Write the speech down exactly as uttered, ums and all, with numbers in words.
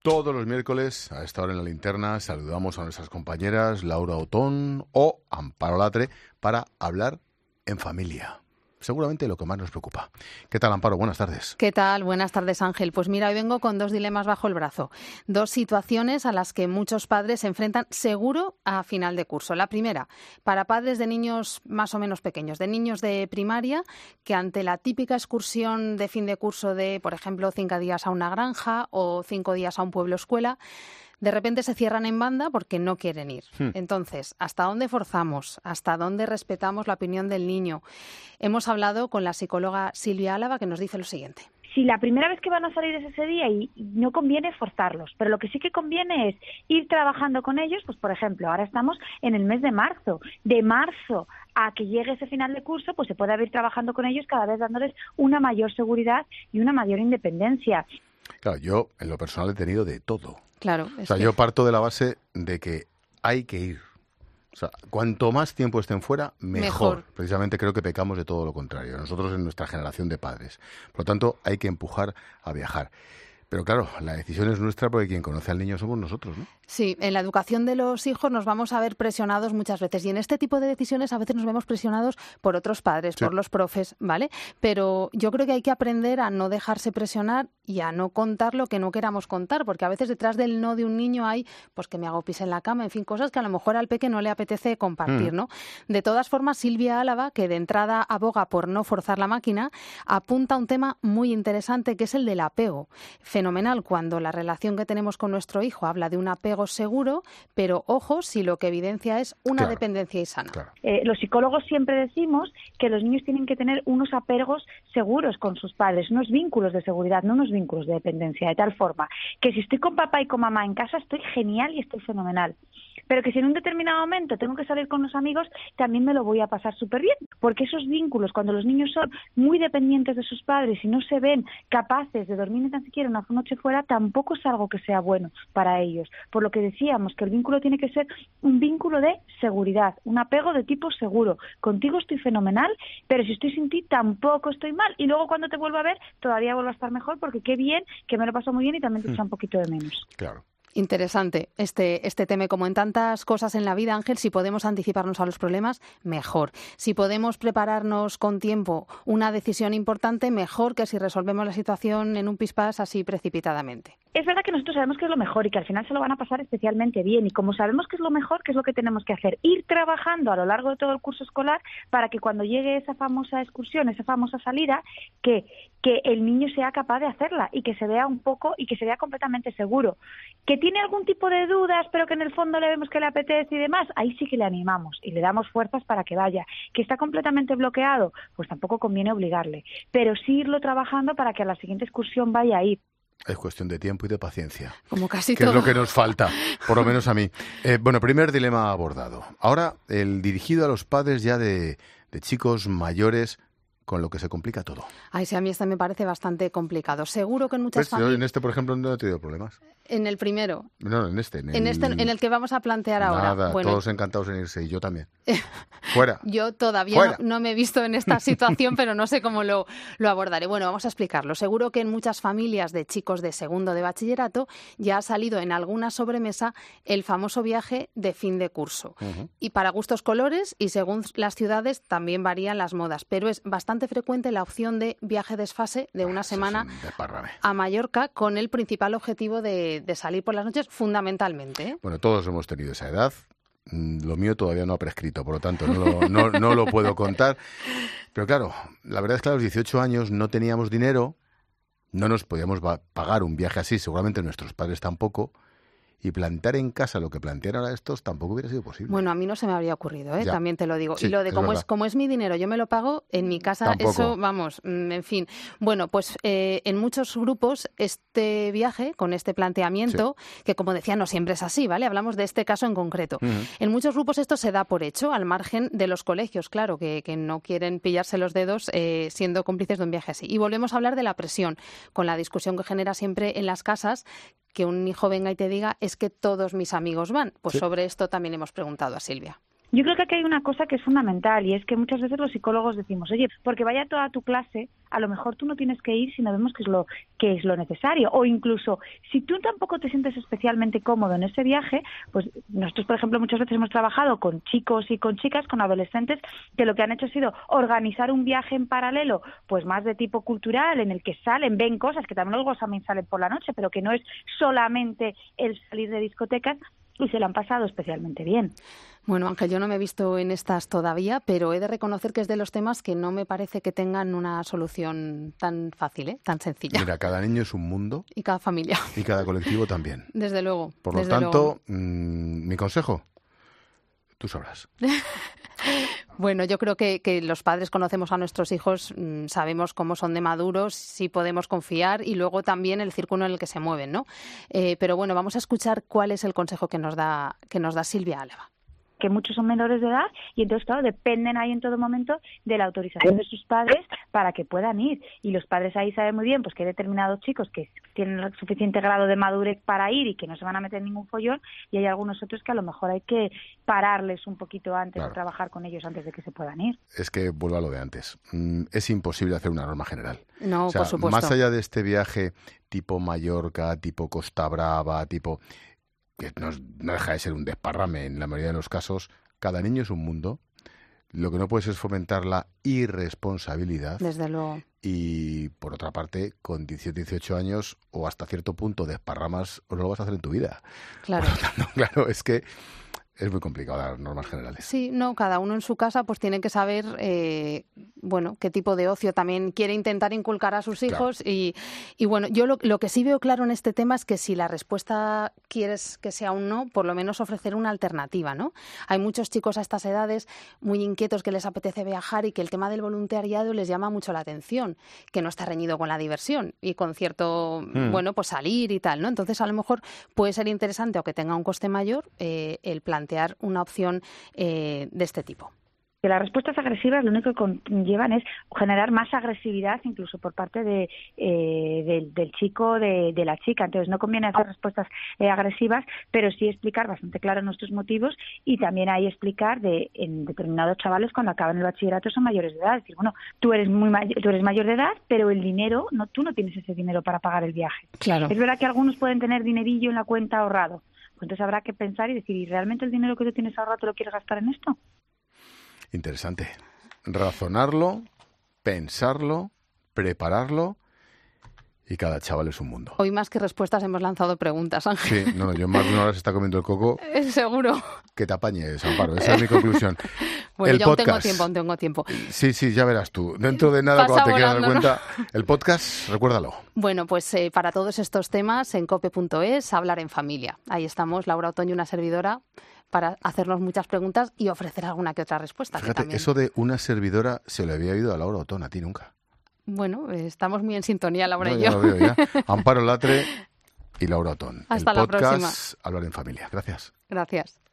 Todos los miércoles, a esta hora en la linterna, saludamos a nuestras compañeras Laura Otón o Amparo Latre para hablar en familia. Seguramente lo que más nos preocupa. ¿Qué tal, Amparo? Buenas tardes. ¿Qué tal? Buenas tardes, Ángel. Pues mira, hoy vengo con dos dilemas bajo el brazo. Dos situaciones a las que muchos padres se enfrentan seguro a final de curso. La primera, para padres de niños más o menos pequeños, de niños de primaria, que ante la típica excursión de fin de curso de, por ejemplo, cinco días a una granja o cinco días a un pueblo escuela, de repente se cierran en banda porque no quieren ir. Hmm. Entonces, ¿hasta dónde forzamos? ¿Hasta dónde respetamos la opinión del niño? Hemos hablado con la psicóloga Silvia Álava, que nos dice lo siguiente. Si la primera vez que van a salir es ese día y no conviene forzarlos, pero lo que sí que conviene es ir trabajando con ellos, pues por ejemplo, ahora estamos en el mes de marzo, de marzo a que llegue ese final de curso, pues se puede ir trabajando con ellos cada vez dándoles una mayor seguridad y una mayor independencia. Claro, yo en lo personal he tenido de todo. Claro, o sea, que... yo parto de la base de que hay que ir. O sea, cuanto más tiempo estén fuera, mejor. mejor. Precisamente creo que pecamos de todo lo contrario. Nosotros en nuestra generación de padres. Por lo tanto, hay que empujar a viajar. Pero claro, la decisión es nuestra porque quien conoce al niño somos nosotros, ¿no? Sí, en la educación de los hijos nos vamos a ver presionados muchas veces y en este tipo de decisiones a veces nos vemos presionados por otros padres, sí. por los profes, ¿vale? Pero yo creo que hay que aprender a no dejarse presionar y a no contar lo que no queramos contar, porque a veces detrás del no de un niño hay, pues que me hago pis en la cama, en fin, cosas que a lo mejor al peque no le apetece compartir, mm. ¿no? De todas formas, Silvia Álava, que de entrada aboga por no forzar la máquina, apunta a un tema muy interesante que es el del apego. Fenomenal cuando la relación que tenemos con nuestro hijo habla de un apego seguro, pero ojo si lo que evidencia es una claro, dependencia sana. Claro. Eh, los psicólogos siempre decimos que los niños tienen que tener unos apegos seguros con sus padres, unos vínculos de seguridad, no unos vínculos de dependencia, de tal forma que si estoy con papá y con mamá en casa estoy genial y estoy fenomenal. Pero que si en un determinado momento tengo que salir con los amigos, también me lo voy a pasar súper bien, porque esos vínculos, cuando los niños son muy dependientes de sus padres y no se ven capaces de dormir ni tan siquiera una noche fuera, tampoco es algo que sea bueno para ellos. Por lo que decíamos, que el vínculo tiene que ser un vínculo de seguridad, un apego de tipo seguro. Contigo estoy fenomenal, pero si estoy sin ti tampoco estoy mal. Y luego cuando te vuelvo a ver, todavía vuelvo a estar mejor, porque qué bien, que me lo paso muy bien y también te echa un poquito de menos. Claro. Interesante este, este tema. Como en tantas cosas en la vida, Ángel, si podemos anticiparnos a los problemas, mejor. Si podemos prepararnos con tiempo una decisión importante, mejor que si resolvemos la situación en un pispás así precipitadamente. Es verdad que nosotros sabemos que es lo mejor y que al final se lo van a pasar especialmente bien. Y como sabemos que es lo mejor, ¿qué es lo que tenemos que hacer? Ir trabajando a lo largo de todo el curso escolar para que cuando llegue esa famosa excursión, esa famosa salida, que, que el niño sea capaz de hacerla y que se vea un poco y que se vea completamente seguro. Que tiene algún tipo de dudas, pero que en el fondo le vemos que le apetece y demás, ahí sí que le animamos y le damos fuerzas para que vaya. Que está completamente bloqueado, pues tampoco conviene obligarle. Pero sí irlo trabajando para que a la siguiente excursión vaya a ir. Es cuestión de tiempo y de paciencia. Como casi que todo. Es lo que nos falta, por lo menos a mí. Eh, bueno, primer dilema abordado. Ahora, el dirigido a los padres ya de, de chicos mayores, con lo que se complica todo. Ay, sí, a mí este me parece bastante complicado. Seguro que en muchas pues, familias... En este, por ejemplo, no he tenido problemas. En el primero. No, en este. En el, en este, en el que vamos a plantear ahora. Nada, bueno, todos encantados en irse, y yo también. Fuera. Yo todavía Fuera. No, no me he visto en esta situación, pero no sé cómo lo, lo abordaré. Bueno, vamos a explicarlo. Seguro que en muchas familias de chicos de segundo de bachillerato ya ha salido en alguna sobremesa el famoso viaje de fin de curso. Uh-huh. Y para gustos colores y según las ciudades también varían las modas, pero es bastante frecuente la opción de viaje desfase de una ah, semana a Mallorca con el principal objetivo de, de salir por las noches fundamentalmente. ¿eh? Bueno, todos hemos tenido esa edad. Lo mío todavía no ha prescrito, por lo tanto no lo, no, no lo puedo contar. Pero claro, la verdad es que a los dieciocho años no teníamos dinero, no nos podíamos pagar un viaje así, seguramente nuestros padres tampoco. Y plantear en casa lo que plantearon a estos tampoco hubiera sido posible. Bueno, a mí no se me habría ocurrido, ¿eh? Ya. También te lo digo. Sí, y lo de es cómo verdad. es como es mi dinero, yo me lo pago, en mi casa Tampoco. Eso, vamos, en fin. Bueno, pues eh, en muchos grupos este viaje, con este planteamiento, sí. que como decía, no siempre es así, ¿vale? Hablamos de este caso en concreto. Uh-huh. En muchos grupos esto se da por hecho, al margen de los colegios, claro, que, que no quieren pillarse los dedos eh, siendo cómplices de un viaje así. Y volvemos a hablar de la presión, con la discusión que genera siempre en las casas, que un hijo venga y te diga es que todos mis amigos van. Pues sí. Sobre esto también hemos preguntado a Silvia. Yo creo que aquí hay una cosa que es fundamental y es que muchas veces los psicólogos decimos, oye, porque vaya toda tu clase, a lo mejor tú no tienes que ir si no vemos que es lo que es lo necesario. O incluso, si tú tampoco te sientes especialmente cómodo en ese viaje, pues nosotros, por ejemplo, muchas veces hemos trabajado con chicos y con chicas, con adolescentes, que lo que han hecho ha sido organizar un viaje en paralelo, pues más de tipo cultural, en el que salen, ven cosas, que también luego también salen por la noche, pero que no es solamente el salir de discotecas, y se lo han pasado especialmente bien. Bueno, Ángel, yo no me he visto en estas todavía, pero he de reconocer que es de los temas que no me parece que tengan una solución tan fácil, ¿eh? Tan sencilla. Mira, cada niño es un mundo. Y cada familia. Y cada colectivo también. Desde luego. Por lo desde tanto, mmm, mi consejo, tú sabrás. Bueno, yo creo que, que los padres conocemos a nuestros hijos, mmm, sabemos cómo son de maduros, si podemos confiar y luego también el círculo en el que se mueven, ¿no? Eh, pero bueno, vamos a escuchar cuál es el consejo que nos da, que nos da Silvia Álava. Que muchos son menores de edad y entonces, claro, dependen ahí en todo momento de la autorización de sus padres para que puedan ir. Y los padres ahí saben muy bien pues que hay determinados chicos que tienen el suficiente grado de madurez para ir y que no se van a meter en ningún follón, y hay algunos otros que a lo mejor hay que pararles un poquito antes, claro, de trabajar con ellos antes de que se puedan ir. Es que vuelvo a lo de antes. Es imposible hacer una norma general. No, o sea, por supuesto. Más allá de este viaje tipo Mallorca, tipo Costa Brava, tipo... que no, no deja de ser un desparrame en la mayoría de los casos, cada niño es un mundo. Lo que no puedes es fomentar la irresponsabilidad. Desde luego. Y, por otra parte, con diecisiete, dieciocho años o hasta cierto punto desparramas, o no lo vas a hacer en tu vida. Claro. Por lo tanto, claro, es que es muy complicado dar normas generales. Sí, no, cada uno en su casa pues tiene que saber, eh, bueno, qué tipo de ocio también quiere intentar inculcar a sus hijos. Claro. Y, y bueno, yo lo, lo que sí veo claro en este tema es que si la respuesta quieres que sea un no, por lo menos ofrecer una alternativa, ¿no? Hay muchos chicos a estas edades muy inquietos que les apetece viajar y que el tema del voluntariado les llama mucho la atención, que no está reñido con la diversión y con cierto, mm. bueno, pues salir y tal, ¿no? Entonces, a lo mejor puede ser interesante, aunque tenga un coste mayor, eh, el plantear una opción eh, de este tipo. Que las respuestas agresivas lo único que conllevan es generar más agresividad incluso por parte de, eh, del, del chico, de, de la chica. Entonces no conviene hacer respuestas eh, agresivas, pero sí explicar bastante claro nuestros motivos y también ahí explicar de en determinados chavales cuando acaban el bachillerato son mayores de edad. Es decir, bueno, tú eres muy may- tú eres mayor de edad, pero el dinero, no, tú no tienes ese dinero para pagar el viaje. Claro. Es verdad que algunos pueden tener dinerillo en la cuenta ahorrado. Pues entonces habrá que pensar y decir, ¿y realmente el dinero que tú tienes ahorrado te lo quieres gastar en esto? Interesante. Razonarlo, pensarlo, prepararlo, y cada chaval es un mundo. Hoy más que respuestas hemos lanzado preguntas, Ángel. Sí, no, no, yo más de una hora se está comiendo el coco. Seguro. Que te apañes, Amparo, esa es mi conclusión. Bueno, el yo podcast. aún tengo tiempo, aún tengo tiempo. Sí, sí, ya verás tú. Dentro de nada, Pasa cuando te quieras dar volando, cuenta, ¿no? El podcast, recuérdalo. Bueno, pues eh, para todos estos temas, en cope punto es, hablar en familia. Ahí estamos, Laura Otoño, una servidora, para hacernos muchas preguntas y ofrecer alguna que otra respuesta. Fíjate, también... eso de una servidora se le había oído a Laura Otoño, a ti nunca. Bueno, estamos muy en sintonía, Laura no, y ya yo. Lo veo, ya. Amparo Latre y Laura Otoño. Hasta el la podcast próxima. Hablar en Familia. Gracias. Gracias.